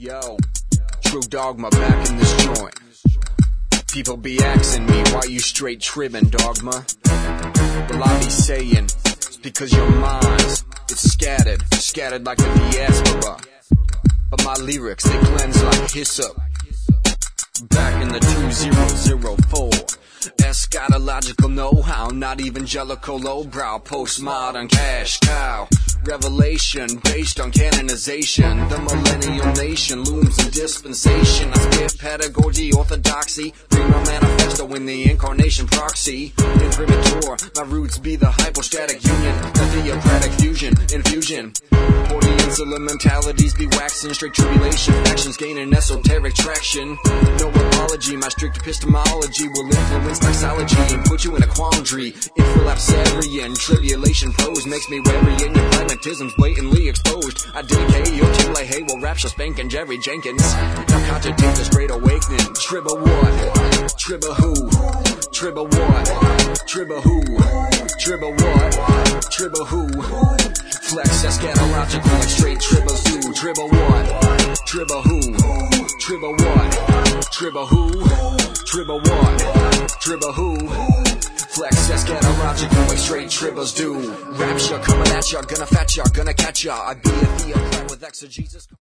Yo, True Dogma back in this joint. People be asking me why you straight tribbing, Dogma. Well, I be saying it's because your minds, it's scattered like a diaspora. But my lyrics, they cleanse like hyssop. Back in the 2004, eschatological know-how, not evangelical lowbrow, postmodern cash cow. Revelation based on canonization. The millennial nation looms in dispensation. I spit pedagogy, orthodoxy, prima manifesto in the incarnation proxy. Imprimatur, my roots be the hypostatic union, the theocratic fusion, infusion. Portian mentalities be waxing, straight tribulation, factions gaining esoteric traction. No apology, my strict epistemology will influence doxology and put you in a quandary. Infralapsarian tribulation prose makes me wary in your pragmatism's blatantly exposed. I dedicate your till I hate, well rapture spanking Jerry Jenkins. Now cogitate the straight awakening. Tribba what? Tribba who? Tribba what? Tribba who? Tribba what? Tribba who? Flex eschatological like straight tribbas do. Tribba what? Tribba who? Tribba what? Tribba who? Tribba what? Tribba who? Flex eschatological like straight tribbas do. Rapture coming at ya, gonna fat ya, gonna catch ya. I be a theocrat with exegesis.